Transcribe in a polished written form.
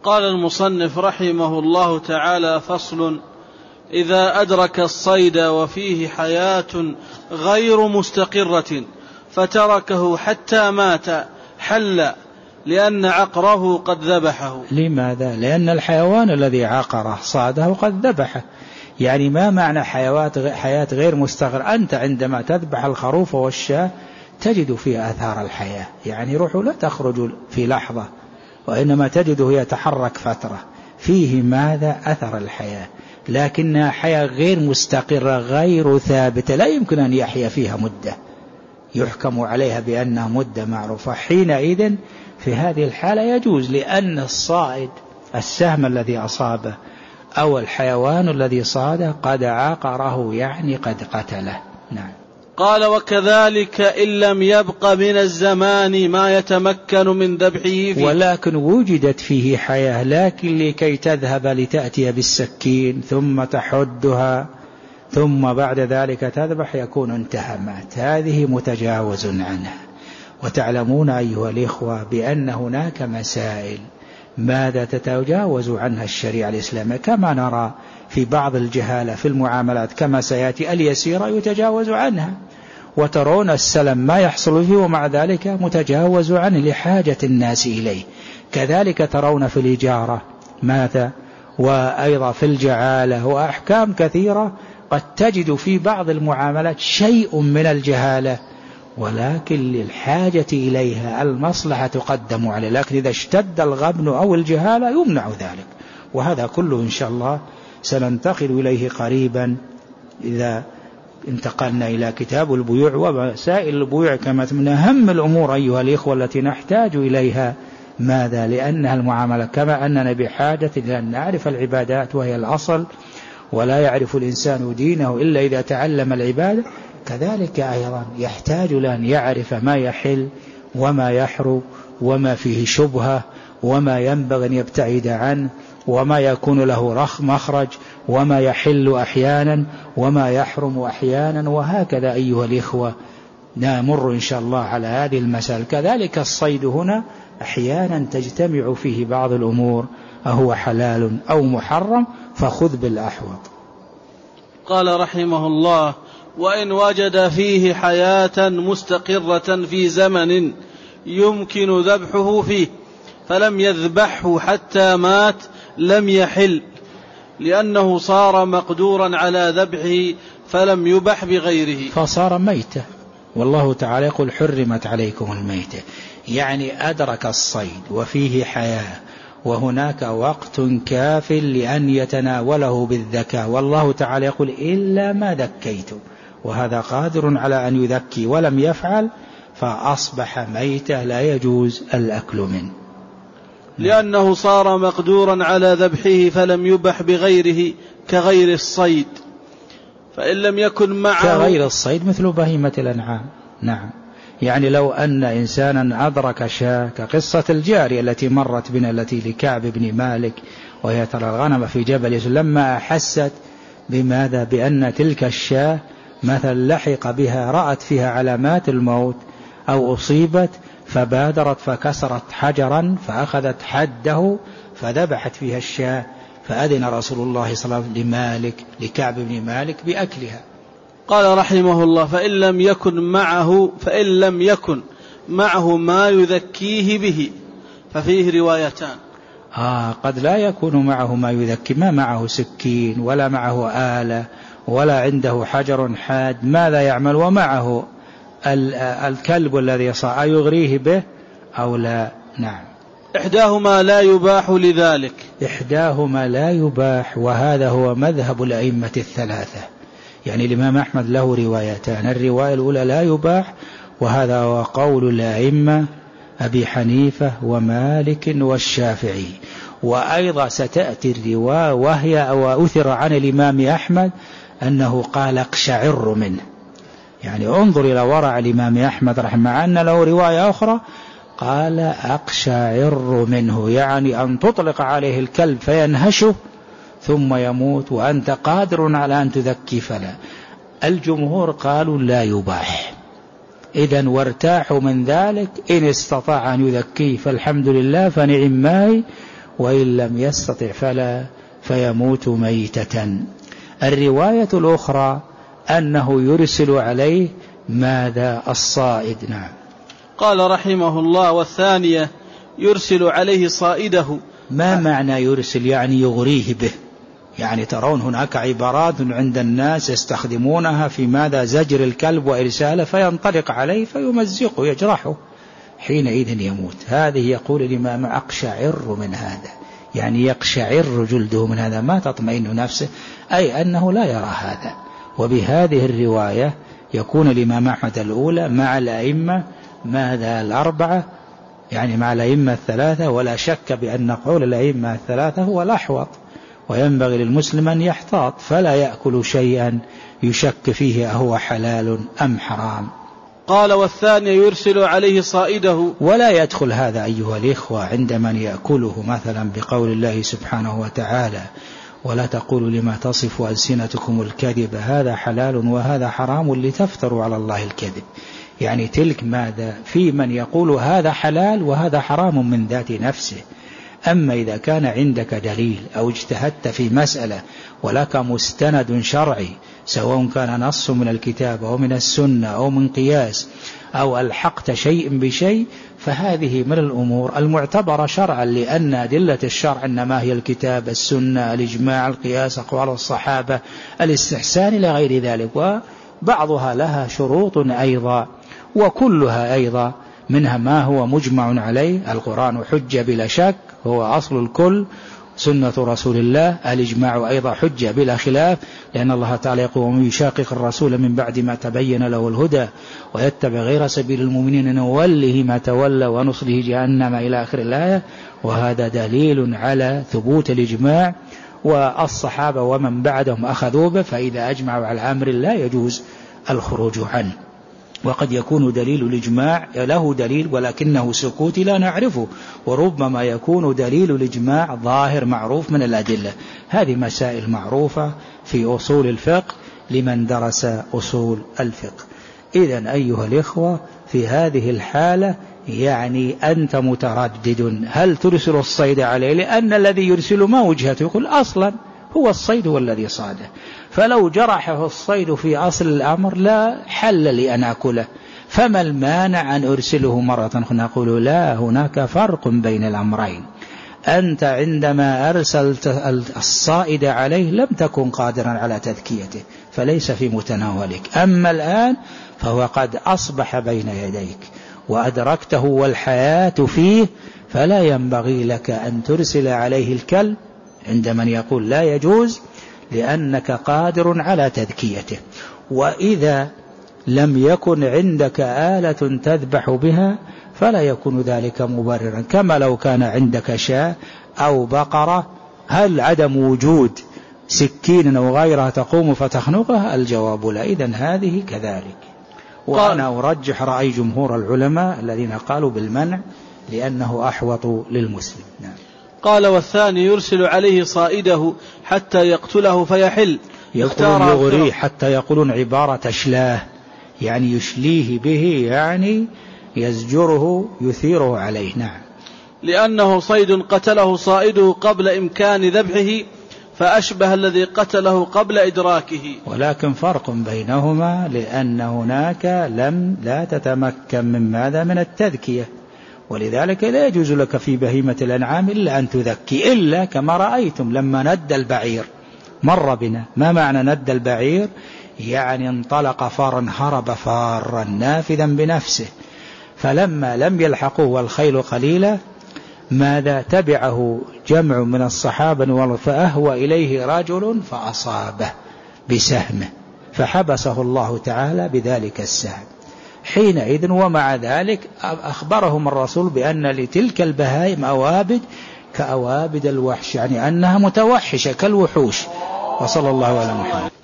قال المصنف رحمه الله تعالى: فصل: إذا أدرك الصيد وفيه حياة غير مستقرة فتركه حتى مات حل، لأن عقره قد ذبحه. لماذا؟ لأن الحيوان الذي عقره صاده قد ذبحه. يعني ما معنى حياة غير مستقرة؟ أنت عندما تذبح الخروف والشاة تجد فيه آثار الحياة، يعني روحه لا تخرج في لحظة، وإنما تجده يتحرك فترة، فيه ماذا؟ أثر الحياة. لكنها حياة غير مستقرة غير ثابتة، لا يمكن أن يحيا فيها مدة يحكم عليها بأنها مدة معروفة. حينئذ في هذه الحالة يجوز، لأن الصائد السهم الذي أصابه أو الحيوان الذي صاده قد عقره، يعني قد قتله. نعم. قال: وكذلك إن لم يبق من الزمان ما يتمكن من ذبحه فيه. ولكن وجدت فيه حياة، لكن لكي تذهب لتأتي بالسكين ثم تحدها ثم بعد ذلك تذبح يكون انتهى مات، هذه متجاوز عنها. وتعلمون أيها الإخوة بأن هناك مسائل ماذا تتجاوز عنها الشريعة الإسلامية، كما نرى في بعض الجهالة في المعاملات كما سيأتي اليسيرة يتجاوز عنها، وترون السلم ما يحصل فيه ومع ذلك متجاوز عنه لحاجة الناس إليه. كذلك ترون في الإجارة ماذا، وأيضا في الجعالة، وأحكام كثيرة قد تجد في بعض المعاملات شيء من الجهالة، ولكن للحاجة إليها المصلحة تقدم عليه، لكن إذا اشتد الغبن أو الجهالة يمنع ذلك. وهذا كله إن شاء الله سننتقل إليه قريبا إذا انتقلنا إلى كتاب البيوع ومسائل البيوع، كما من أهم الأمور أيها الإخوة التي نحتاج إليها. ماذا؟ لأنها المعاملة، كما أننا بحاجة إلى أن نعرف العبادات وهي الأصل، ولا يعرف الإنسان دينه إلا إذا تعلم العبادة، كذلك أيضا يحتاج لأن يعرف ما يحل وما يحرم وما فيه شبهة وما ينبغي أن يبتعد عنه وما يكون له مخرج وما يحل أحيانا وما يحرم أحيانا، وهكذا أيها الإخوة نمر إن شاء الله على هذه المسائل. كذلك الصيد هنا أحيانا تجتمع فيه بعض الأمور، أهو حلال أو محرم، فخذ بالأحوط. قال رحمه الله: وإن وجد فيه حياة مستقرة في زمن يمكن ذبحه فيه فلم يذبحه حتى مات لم يحل، لأنه صار مقدورا على ذبحه فلم يبح بغيره، فصار ميتة. والله تعالى يقول: حرمت عليكم الميتة، يعني أدرك الصيد وفيه حياة وهناك وقت كاف لأن يتناوله بالذكاء، والله تعالى يقول: إلا ما ذكيتم، وهذا قادر على أن يذكي ولم يفعل، فأصبح ميتة لا يجوز الأكل منه، لأنه صار مقدورا على ذبحه فلم يبح بغيره كغير الصيد. فإن لم يكن معه كغير الصيد مثل بهيمة الأنعام. نعم. يعني لو أن إنسانا أدرك شاة كقصة الجارية التي مرت بنا التي لكعب بن مالك، وهي ترى الغنم في جبل يسوع، لما أحست بماذا؟ بأن تلك الشاة مثل لحق بها، رأت فيها علامات الموت أو أصيبت، فبادرت فكسرت حجرا فأخذت حده فذبحت فيها الشاة، فأذن رسول الله صلى الله عليه وسلم لمالك لكعب بن مالك بأكلها. قال رحمه الله: فإن لم يكن معه ما يذكيه به، ففيه روايتان. قد لا يكون معه ما يذكي، ما معه سكين ولا معه آلة ولا عنده حجر حاد، ماذا يعمل؟ ومعه الكلب الذي صار يغريه به أو لا. نعم. إحداهما لا يباح لذلك، إحداهما لا يباح، وهذا هو مذهب الأئمة الثلاثة. يعني الإمام أحمد له روايتان، الرواية الأولى لا يباح، وهذا هو قول الأئمة أبي حنيفة ومالك والشافعي. وأيضا ستأتي الرواية وهي وأثر عن الإمام أحمد أنه قال: اقشعر منه. يعني انظر إلى ورع الإمام أحمد رحمه، مع أن له رواية أخرى قال: أقشعر منه، يعني أن تطلق عليه الكلب فينهشه ثم يموت وأنت قادر على أن تذكي فلا. الجمهور قالوا لا يباح، إذن وارتاحوا من ذلك، إن استطاع أن يذكيه فالحمد لله فنعم ماهي، وإن لم يستطع فلا فيموت ميتة. الرواية الأخرى أنه يرسل عليه ماذا؟ الصائد. نعم. قال رحمه الله: والثانية يرسل عليه صائده. ما معنى يرسل؟ يعني يغريه به. يعني ترون هناك عبارات عند الناس يستخدمونها في ماذا؟ زجر الكلب وإرساله، فينطلق عليه فيمزقه يجرحه، حينئذ يموت. هذه يقول الإمام: أقشعر من هذا، يعني يقشعر جلده من هذا، ما تطمئن نفسه، أي أنه لا يرى هذا. وبهذه الرواية يكون الإمام أحمد الأولى مع الأئمة ماذا؟ الأربعة، يعني مع الأئمة الثلاثة. ولا شك بأن قول الأئمة الثلاثة هو الأحوط، وينبغي للمسلم أن يحتاط فلا يأكل شيئا يشك فيه أهو حلال أم حرام. قال: والثاني يرسل عليه صائده. ولا يدخل هذا أيها الإخوة عند من يأكله مثلا بقول الله سبحانه وتعالى: ولا تقولوا لما تصف ألسنتكم الكذب هذا حلال وهذا حرام لتفتروا على الله الكذب. يعني تلك ماذا؟ في من يقول هذا حلال وهذا حرام من ذات نفسه. أما إذا كان عندك دليل أو اجتهدت في مسألة ولك مستند شرعي، سواء كان نص من الكتاب أو من السنة أو من قياس، أو ألحقت شيء بشيء، فهذه من الأمور المعتبرة شرعا، لأن أدلة الشرع إنما هي الكتاب، السنة، الإجماع، القياس، أقوال الصحابة، الاستحسان إلى غير ذلك. وبعضها لها شروط أيضا، وكلها أيضا منها ما هو مجمع عليه. القرآن حجة بلا شك، هو أصل الكل. سنة رسول الله، الإجماع أيضا حجة بلا خلاف، لأن الله تعالى يقول: ومن يشاقق الرسول من بعد ما تبين له الهدى ويتبع غير سبيل المؤمنين نوله ما تولى ونصله جهنم إلى آخر الآية. وهذا دليل على ثبوت الإجماع، والصحابة ومن بعدهم أخذوا به، فإذا أجمعوا على أمر لا يجوز الخروج عنه. وقد يكون دليل الإجماع له دليل ولكنه سكوتي لا نعرفه، وربما يكون دليل الإجماع ظاهر معروف من الأدلة. هذه مسائل معروفة في أصول الفقه لمن درس أصول الفقه. إذن أيها الإخوة، في هذه الحالة يعني أنت متردد هل ترسل الصيد عليه، لأن الذي يرسل ما وجهته، يقول أصلا هو الصيد والذي صاده، فلو جرحه الصيد في أصل الأمر لا حل لي أن أكله، فما المانع أن أرسله مرة أخرى؟ نقول لا، هناك فرق بين الأمرين. أنت عندما أرسلت الصائد عليه لم تكن قادرا على تذكيته، فليس في متناولك. أما الآن فهو قد أصبح بين يديك وأدركته والحياة فيه، فلا ينبغي لك أن ترسل عليه الكلب عند من يقول لا يجوز، لأنك قادر على تذكيته. وإذا لم يكن عندك آلة تذبح بها فلا يكون ذلك مبررا، كما لو كان عندك شاة أو بقرة، هل عدم وجود سكين أو غيرها تقوم فتخنقها؟ الجواب لا. إذن هذه كذلك. وأنا أرجح رأي جمهور العلماء الذين قالوا بالمنع، لأنه أحوط للمسلم. نعم. قال: والثاني يرسل عليه صائده حتى يقتله فيحل. يقولون يغريه، حتى يقولون عبارة أشلاه، يعني يشليه به، يعني يزجره يثيره عليه. نعم. لأنه صيد قتله صائده قبل إمكان ذبحه، فأشبه الذي قتله قبل إدراكه. ولكن فرق بينهما، لأن هناك لا تتمكن من ماذا؟ من التذكية، ولذلك لا يجوز لك في بهيمة الأنعام إلا أن تذكي، إلا كما رأيتم لما ند البعير مر بنا. ما معنى ند البعير؟ يعني انطلق فارا، هرب فارا نافذا بنفسه، فلما لم يلحقه والخيل قليلة ماذا؟ تبعه جمع من الصحابة، فأهوى إليه رجل فأصابه بسهمه، فحبسه الله تعالى بذلك السهم حينئذ. ومع ذلك أخبرهم الرسول بأن لتلك البهائم أوابد كأوابد الوحش، يعني أنها متوحشة كالوحوش. وصلى الله على محمد.